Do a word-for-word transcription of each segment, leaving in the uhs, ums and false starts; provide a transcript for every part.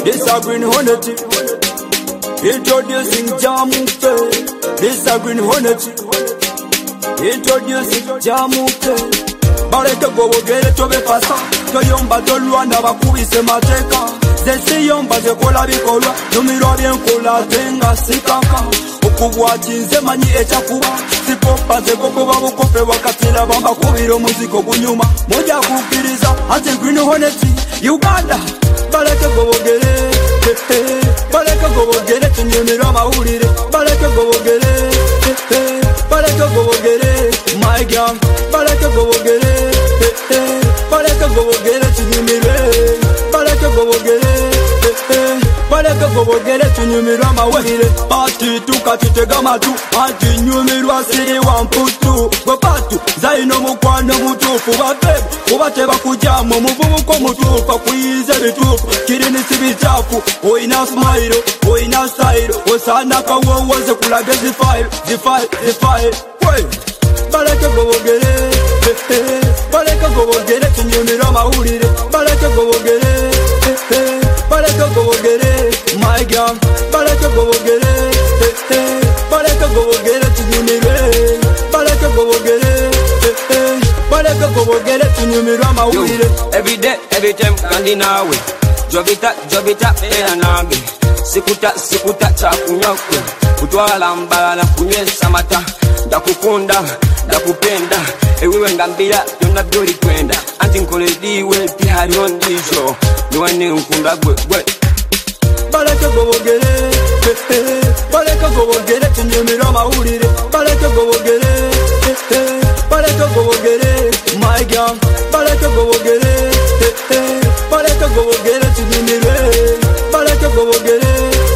this a Green Hornet. Introducing Jamuke, this a Green Hornet. Introducing Jamuke. Bareke gobo gere tobe fasa, toyomba tolwanda bakubise mateka. Zesi yomba zekola bikolwa, numiro byenkola tenga sikaka. Okubwatinze manyi echakuba, sipopa zekoko babukope wakatira bamba kubiro muziko kunyuma. Moja kukiriza, ati Green Hornet, Uganda. Bareke gobo gere, bareke gobo gere tunyumira mahurire. Bareke gobo gere, bareke gobo gere, my gang. Bareke gobo gere, bareke gobo gere tunyumire. Bareke gobo gere, bareke gobo gere tunyumira mahurire. Ati tukatitega matu, ati nyumirwa siri wamputu. Gopatu, zaino mukwano mutufu wabebe. Ubateba kujamo muvubuko mutufu kwize bitufu. Kirini sibichafu, oina smile, oina style. Osana kawowoze kulage zifile, zifile, zifile. Wey! Bareke gobo gere, bareke gobo gere tunyumira mahurire. Bareke gobo gere, bareke gobo gere, my gang. Bareke gobo gere, bareke gobo gere tunyumire. Bareke gobo gere, bareke gobo gere tunyumira mahurire. Every day, every time kandi nawe. Jobita, jobita, ena nage. Sikuta, sikuta, chakunyokwe. Kutwala mbala, kunyesa mata. Ndakukunda, ndakupenda. Ewewe ngambira, yona byori kwenda. Anti nkole diwe, pihari ondisho. Niwane nkunda gwe, gwe. Bareke gobo gere, bareke gobo gere tunyumira mahurire. Bareke gobo gere, bareke gobo gere, my gang. Bareke gobo gere, bareke gobo gere tunyumire. Bareke gobo gere,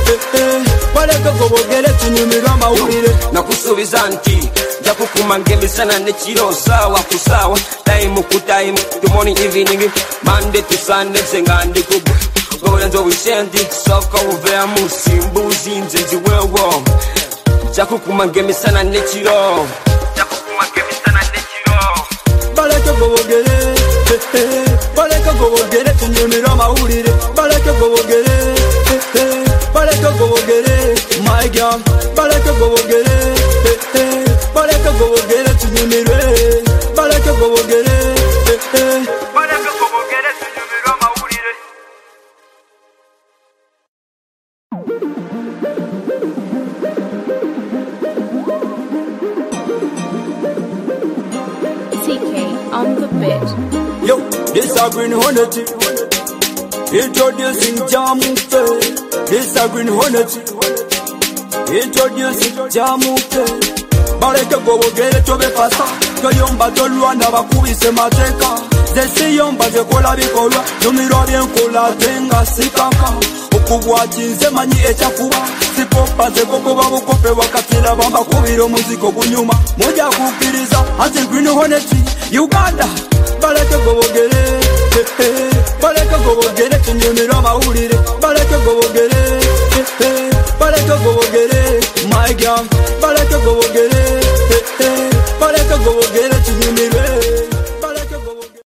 bareke gobo gere tunyumira mahurire. Nakusubiza nti jakukuma ngembisana nechiro sawa kusawa. Time ku time, the morning evening, Monday to Sunday sengande kubwe. Gorenzo weekend, soka uvea musimbuzi nzenzi wewo. Jakukuma ngembisana nechiro. Jakukuma ngembisana nechiro. Bareke gobo gere, bareke gobo gere tunyumira mahurire. Bareke gobo gere, bareke gobo gere, my gang. Bareke gobo gere, bareke gobo gere tunyumire. Bareke gobo gere, bareke gobo gere tunyumira mahurire. T K on the bit. Yo, this a Green Hornet. Introducing Jamuke. This a Green Hornet. Introducing Jamuke. Bareke gobo gere tobe fasa, toyomba tolwanda bakubise mateka. Zesi yomba zekola bikolwa, numiro byenkola tenga sikaka. Okubwatinze manyi echakuba, sipopa zekoko babukope wakatira bamba kubiro muziko kunyuma. Moja kukiriza, ati Green Hornet, Uganda. Bareke gobo gere, bareke gobo gere tunyumira mahurire.